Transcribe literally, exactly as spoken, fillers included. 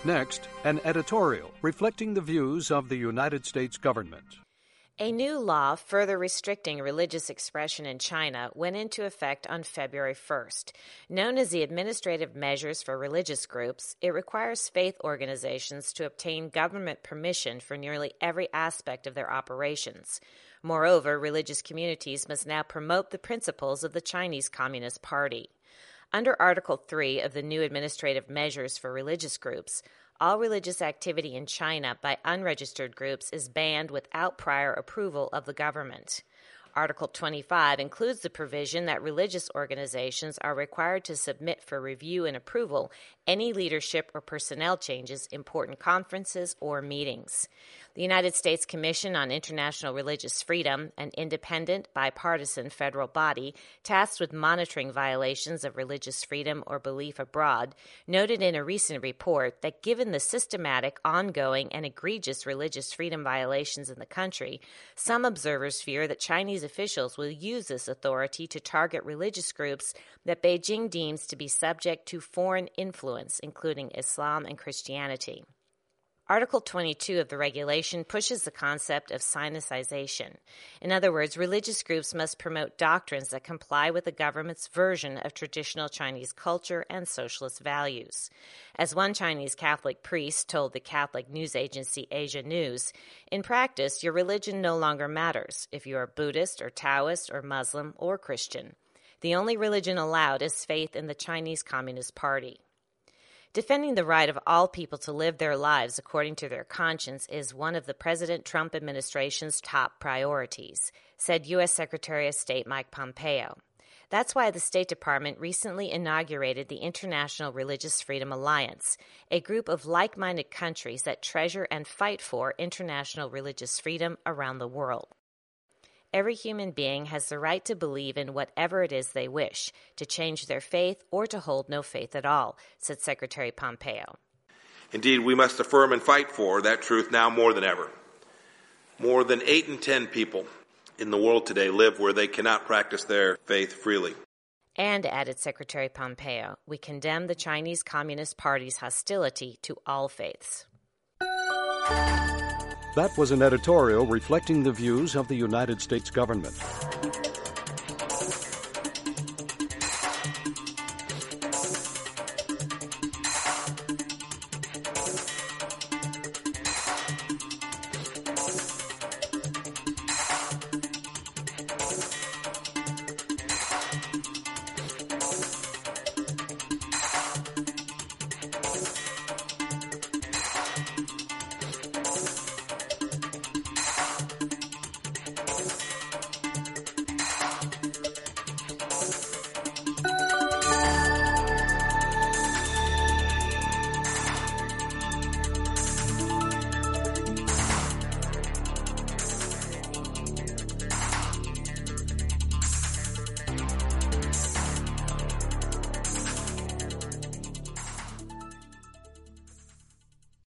Next, an editorial reflecting the views of the United States government. A new law further restricting religious expression in China went into effect on February first. Known as the Administrative Measures for Religious Groups, it requires faith organizations to obtain government permission for nearly every aspect of their operations. Moreover, religious communities must now promote the principles of the Chinese Communist Party. Under Article three of the new Administrative Measures for Religious Groups, all religious activity in China by unregistered groups is banned without prior approval of the government. Article twenty-five includes the provision that religious organizations are required to submit for review and approval any leadership or personnel changes, important conferences, or meetings. The United States Commission on International Religious Freedom, an independent, bipartisan federal body tasked with monitoring violations of religious freedom or belief abroad, noted in a recent report that given the systematic, ongoing, and egregious religious freedom violations in the country, some observers fear that Chinese officials will use this authority to target religious groups that Beijing deems to be subject to foreign influence, including Islam and Christianity. Article twenty-two of the regulation pushes the concept of sinicization. In other words, religious groups must promote doctrines that comply with the government's version of traditional Chinese culture and socialist values. As one Chinese Catholic priest told the Catholic news agency Asia News, in practice, your religion no longer matters if you are Buddhist or Taoist or Muslim or Christian. The only religion allowed is faith in the Chinese Communist Party. Defending the right of all people to live their lives according to their conscience is one of the President Trump administration's top priorities, said U S Secretary of State Mike Pompeo. That's why the State Department recently inaugurated the International Religious Freedom Alliance, a group of like-minded countries that treasure and fight for international religious freedom around the world. Every human being has the right to believe in whatever it is they wish, to change their faith or to hold no faith at all, said Secretary Pompeo. Indeed, we must affirm and fight for that truth now more than ever. More than eight in ten people in the world today live where they cannot practice their faith freely. And, added Secretary Pompeo, we condemn the Chinese Communist Party's hostility to all faiths. That was an editorial reflecting the views of the United States government.